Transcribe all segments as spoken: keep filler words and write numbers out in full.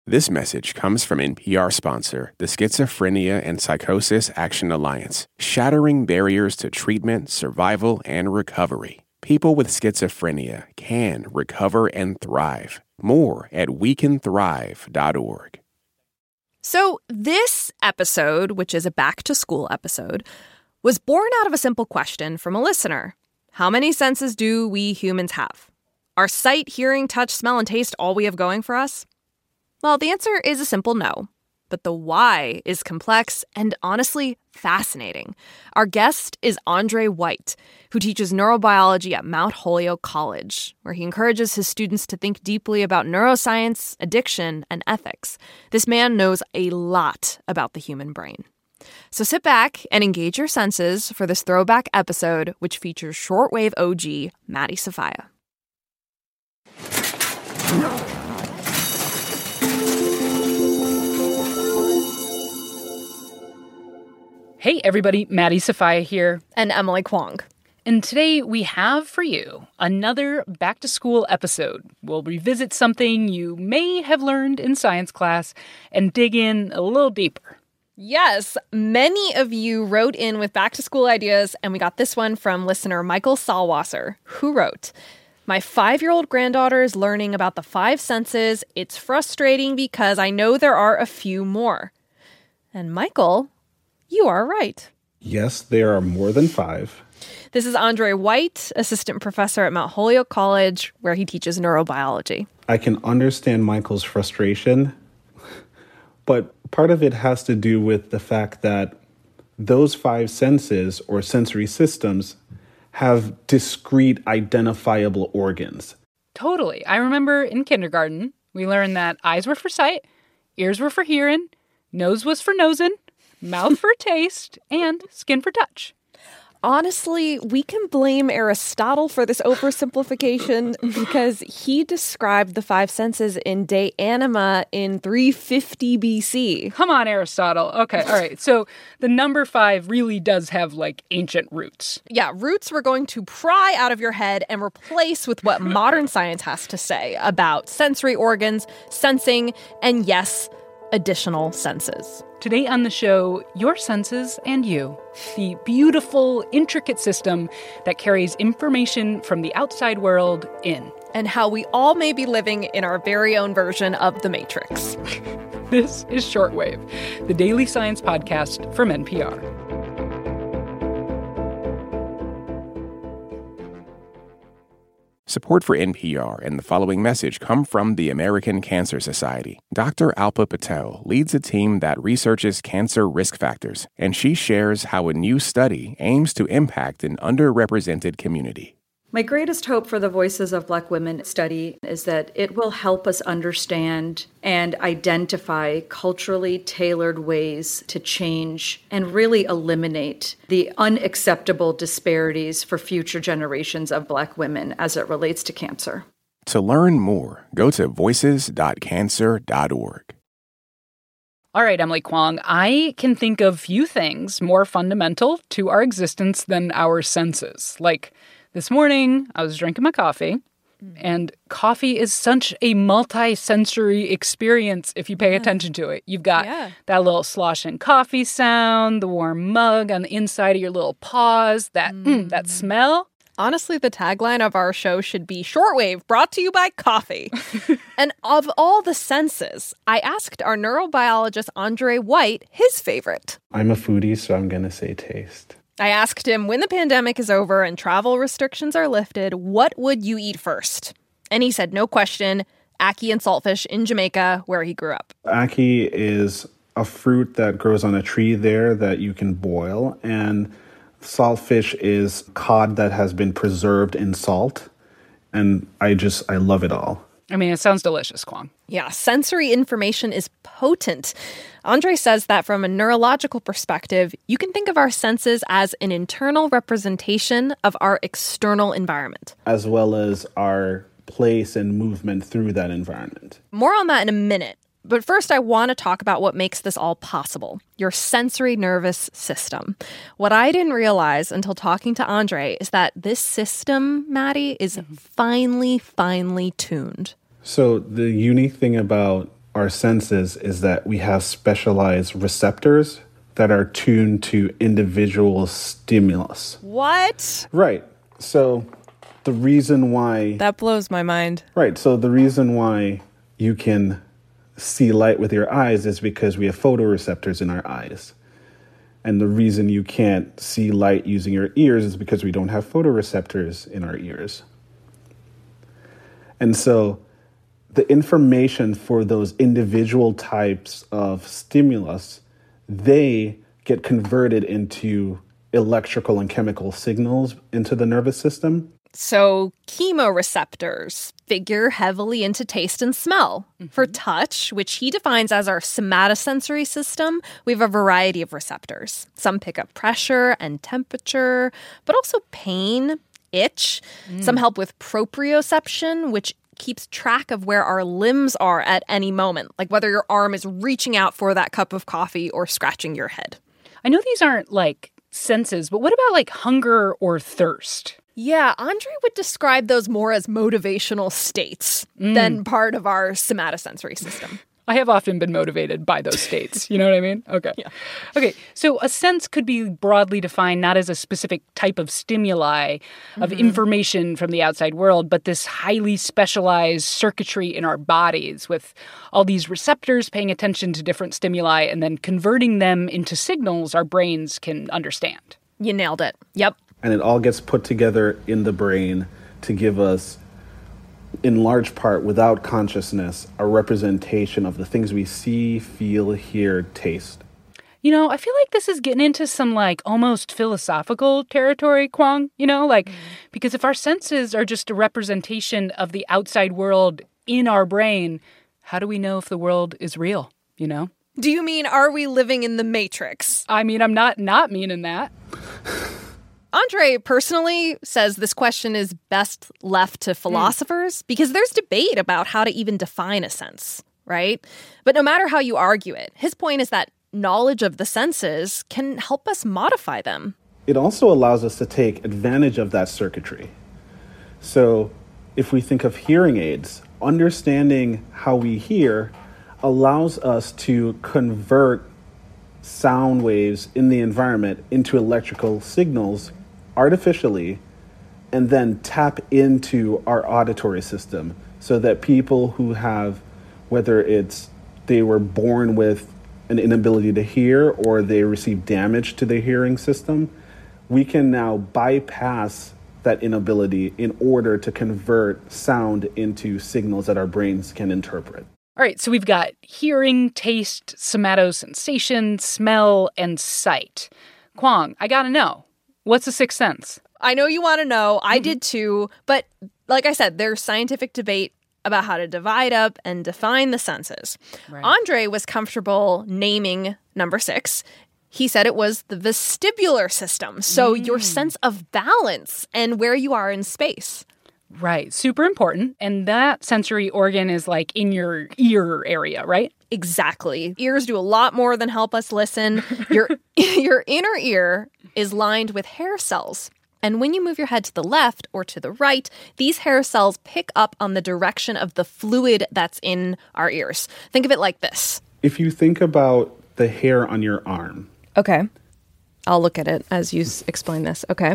This message comes from N P R sponsor, the Schizophrenia and Psychosis Action Alliance, shattering barriers to treatment, survival, and recovery. People with schizophrenia can recover and thrive. More at we can thrive dot org. So this episode, which is a back-to-school episode, was born out of a simple question from a listener. How many senses do we humans have? Are sight, hearing, touch, smell, and taste all we have going for us? Well, the answer is a simple no. But the why is complex and honestly fascinating. Our guest is Andre White, who teaches neurobiology at Mount Holyoke College, where he encourages his students to think deeply about neuroscience, addiction, and ethics. This man knows a lot about the human brain. So sit back and engage your senses for this throwback episode, which features shortwave O G Maddie Sofia. Hey everybody, Maddie Sofia here. And Emily Kwong. And today we have for you another back-to-school episode. We'll revisit something you may have learned in science class and dig in a little deeper. Yes, many of you wrote in with back-to-school ideas, and we got this one from listener Michael Salwasser, who wrote, "My five-year-old granddaughter is learning about the five senses. It's frustrating because I know there are a few more." And Michael, you are right. Yes, there are more than five. This is Andre White, assistant professor at Mount Holyoke College, where he teaches neurobiology. I can understand Michael's frustration, but part of it has to do with the fact that those five senses or sensory systems have discrete identifiable organs. Totally. I remember in kindergarten, we learned that eyes were for sight, ears were for hearing, nose was for nosing, mouth for taste, and skin for touch. Honestly, we can blame Aristotle for this oversimplification because he described the five senses in De Anima in three fifty B C. Come on, Aristotle. Okay, all right. So the number five really does have, like, ancient roots. Yeah, roots we're going to pry out of your head and replace with what modern science has to say about sensory organs, sensing, and yes, additional senses. Today on the show, your senses and you, the beautiful, intricate system that carries information from the outside world in. And how we all may be living in our very own version of The Matrix. This is Shortwave, the daily science podcast from N P R. Support for N P R and the following message come from the American Cancer Society. Doctor Alpa Patel leads a team that researches cancer risk factors, and she shares how a new study aims to impact an underrepresented community. My greatest hope for the Voices of Black Women study is that it will help us understand and identify culturally tailored ways to change and really eliminate the unacceptable disparities for future generations of Black women as it relates to cancer. To learn more, go to voices dot cancer dot org. All right, Emily Kwong, I can think of few things more fundamental to our existence than our senses. Like, this morning, I was drinking my coffee, and coffee is such a multi-sensory experience if you pay yeah. attention to it. You've got yeah. that little sloshing coffee sound, the warm mug on the inside of your little paws, that mm. Mm, that smell. Honestly, the tagline of our show should be Shortwave, brought to you by coffee. And of all the senses, I asked our neurobiologist Andre White his favorite. I'm a foodie, so I'm going to say taste. I asked him, when the pandemic is over and travel restrictions are lifted, what would you eat first? And he said, no question, ackee and saltfish in Jamaica, where he grew up. Ackee is a fruit that grows on a tree there that you can boil, and saltfish is cod that has been preserved in salt, and I just, I love it all. I mean, it sounds delicious, Kwong. Yeah, sensory information is potent. Andre says that from a neurological perspective, you can think of our senses as an internal representation of our external environment, as well as our place and movement through that environment. More on that in a minute. But first, I want to talk about what makes this all possible, your sensory nervous system. What I didn't realize until talking to Andre is that this system, Maddie, is finely, finely tuned. So the unique thing about our senses is that we have specialized receptors that are tuned to individual stimulus. What? Right. So the reason why... That blows my mind. Right. So the reason why you can see light with your eyes is because we have photoreceptors in our eyes. And the reason you can't see light using your ears is because we don't have photoreceptors in our ears. And so the information for those individual types of stimulus, they get converted into electrical and chemical signals into the nervous system. So chemoreceptors figure heavily into taste and smell. Mm-hmm. For touch, which he defines as our somatosensory system, we have a variety of receptors. Some pick up pressure and temperature, but also pain, itch. Mm. Some help with proprioception, which keeps track of where our limbs are at any moment, like whether your arm is reaching out for that cup of coffee or scratching your head. I know these aren't like senses, but what about like hunger or thirst? Yeah, Andre would describe those more as motivational states mm. than part of our somatosensory system. I have often been motivated by those states. You know what I mean? Okay. Yeah. Okay, so a sense could be broadly defined not as a specific type of stimuli, of mm-hmm. information from the outside world, but this highly specialized circuitry in our bodies with all these receptors paying attention to different stimuli and then converting them into signals our brains can understand. You nailed it. Yep. And it all gets put together in the brain to give us, in large part, without consciousness, a representation of the things we see, feel, hear, taste. You know, I feel like this is getting into some, like, almost philosophical territory, Kwong, you know? Like, mm. because if our senses are just a representation of the outside world in our brain, how do we know if the world is real, you know? Do you mean, are we living in the Matrix? I mean, I'm not not meaning that. Andre personally says this question is best left to philosophers mm. because there's debate about how to even define a sense, right? But no matter how you argue it, his point is that knowledge of the senses can help us modify them. It also allows us to take advantage of that circuitry. So if we think of hearing aids, understanding how we hear allows us to convert sound waves in the environment into electrical signals artificially, and then tap into our auditory system so that people who have, whether it's they were born with an inability to hear or they receive damage to their hearing system, we can now bypass that inability in order to convert sound into signals that our brains can interpret. All right, so we've got hearing, taste, somatosensation, smell, and sight. Kwong, I gotta know. What's the sixth sense? I know you want to know. I mm-hmm. did too. But like I said, there's scientific debate about how to divide up and define the senses. Right. Andre was comfortable naming number six. He said it was the vestibular system. So mm. your sense of balance and where you are in space. Right. Super important. And that sensory organ is like in your ear area, right? Exactly. Ears do a lot more than help us listen. Your your inner ear is lined with hair cells. And when you move your head to the left or to the right, these hair cells pick up on the direction of the fluid that's in our ears. Think of it like this. If you think about the hair on your arm. Okay. I'll look at it as you s- explain this. Okay.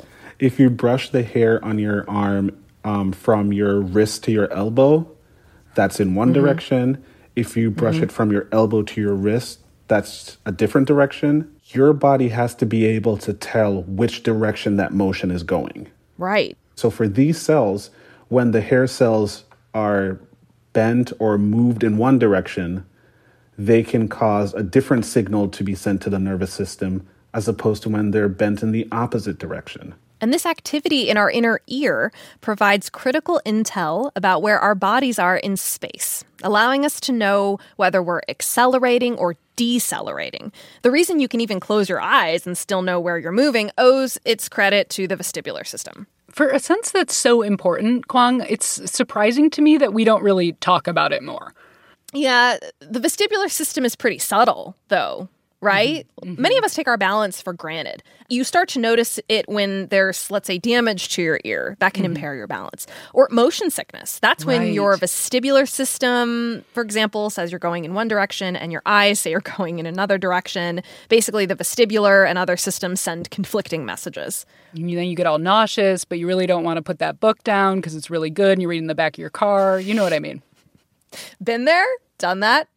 If you brush the hair on your arm um, from your wrist to your elbow, that's in one mm-hmm. direction. If you brush mm-hmm. it from your elbow to your wrist, that's a different direction. Your body has to be able to tell which direction that motion is going. Right. So for these cells, when the hair cells are bent or moved in one direction, they can cause a different signal to be sent to the nervous system as opposed to when they're bent in the opposite direction. And this activity in our inner ear provides critical intel about where our bodies are in space, allowing us to know whether we're accelerating or decelerating. The reason you can even close your eyes and still know where you're moving owes its credit to the vestibular system. For a sense that's so important, Kwong, it's surprising to me that we don't really talk about it more. Yeah, the vestibular system is pretty subtle, though. right? Mm-hmm. Many of us take our balance for granted. You start to notice it when there's, let's say, damage to your ear. That can mm-hmm. impair your balance. Or motion sickness. That's when right. your vestibular system, for example, says you're going in one direction and your eyes say you're going in another direction. Basically, the vestibular and other systems send conflicting messages. And then you get all nauseous, but you really don't want to put that book down because it's really good and you're reading in the back of your car. You know what I mean. Been there, done that.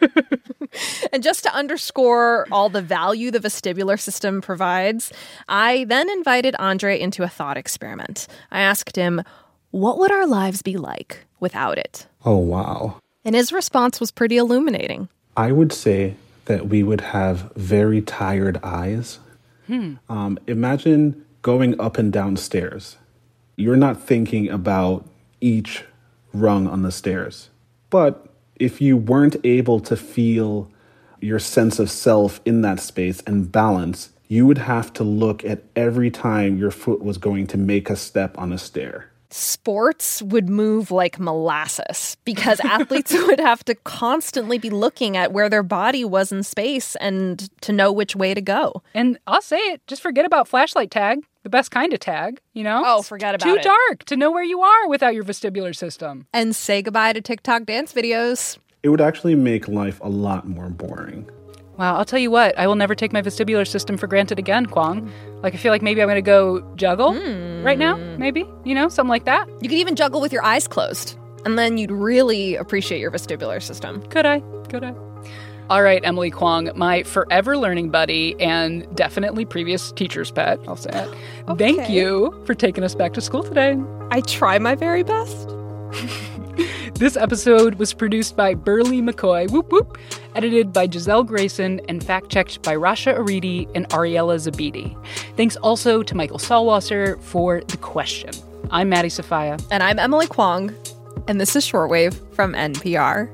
And just to underscore all the value the vestibular system provides, I then invited Andre into a thought experiment. I asked him, what would our lives be like without it? Oh, wow. And his response was pretty illuminating. I would say that we would have very tired eyes. Hmm. Um, imagine going up and down stairs. You're not thinking about each rung on the stairs. But if you weren't able to feel your sense of self in that space and balance, you would have to look at every time your foot was going to make a step on a stair. Sports would move like molasses because athletes would have to constantly be looking at where their body was in space and to know which way to go. And I'll say it, just forget about flashlight tag, the best kind of tag, you know? Oh, forget about Too it. Too dark to know where you are without your vestibular system. And say goodbye to TikTok dance videos. It would actually make life a lot more boring. Wow, I'll tell you what, I will never take my vestibular system for granted again, Kwong. Like, I feel like maybe I'm going to go juggle mm. right now, maybe, you know, something like that. You could even juggle with your eyes closed, and then you'd really appreciate your vestibular system. Could I? Could I? All right, Emily Kwong, my forever learning buddy and definitely previous teacher's pet, I'll say it. Okay. Thank you for taking us back to school today. I try my very best. This episode was produced by Burley McCoy, whoop whoop, edited by Giselle Grayson, and fact-checked by Rasha Aridi and Ariella Zabidi. Thanks also to Michael Salwasser for the question. I'm Maddie Safaya. And I'm Emily Kwong. And this is Shortwave from N P R.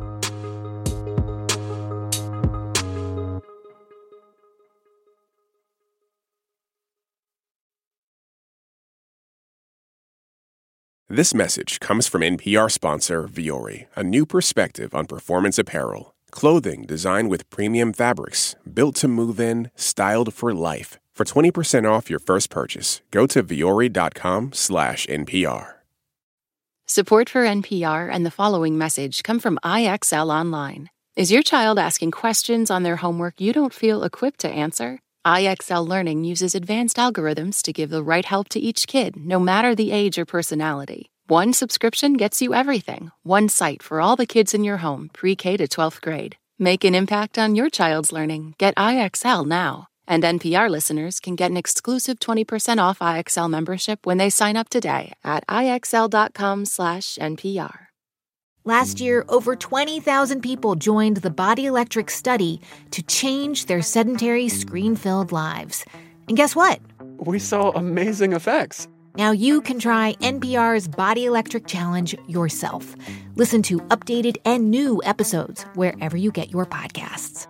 This message comes from N P R sponsor Vuori, a new perspective on performance apparel. Clothing designed with premium fabrics, built to move in, styled for life. For twenty percent off your first purchase, go to vuori.com slash NPR. Support for N P R and the following message come from I X L Online. Is your child asking questions on their homework you don't feel equipped to answer? I X L Learning uses advanced algorithms to give the right help to each kid, no matter the age or personality. One subscription gets you everything. One site for all the kids in your home, pre-K to twelfth grade. Make an impact on your child's learning. Get I X L now. And N P R listeners can get an exclusive twenty percent off I X L membership when they sign up today at IXL.com slash NPR. Last year, over twenty thousand people joined the Body Electric study to change their sedentary, screen-filled lives. And guess what? We saw amazing effects. Now you can try N P R's Body Electric Challenge yourself. Listen to updated and new episodes wherever you get your podcasts.